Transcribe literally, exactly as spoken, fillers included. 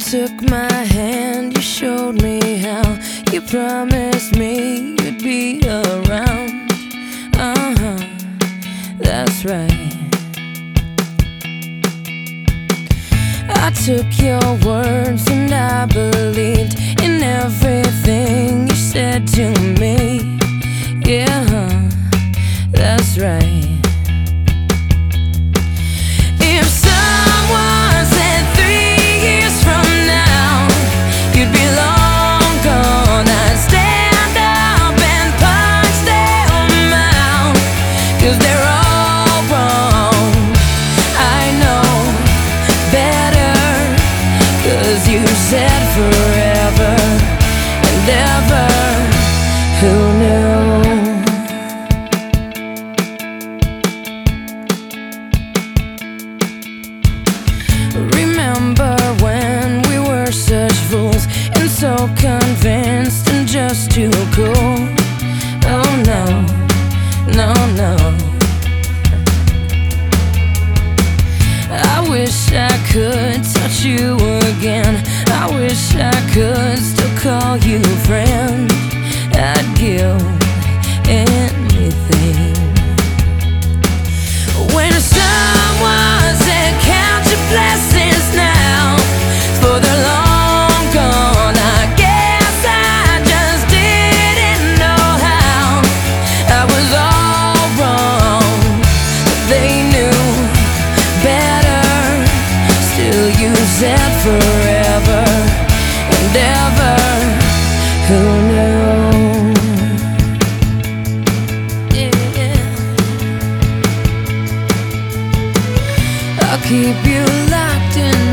took my hand, you showed me how. You promised me you'd be around. Uh-huh, that's right. I took your words and I believed in everything you said to me. Yeah, that's right. If someone said three years from now you'd be long gone, I'd stand up and punch them out, 'cause they're all wrong. I know better, 'cause you said forever and ever. Who knew? Remember when we were such fools and so convinced and just too cool? Oh no, no, no. I wish I could touch you again. I wish I could still call you friend. I'd give anything. When someone said count your blessings now, for they're long gone, I guess I just didn't know how. I was all wrong, they knew better. Still you said forever and ever. Who knew? I'll keep you locked in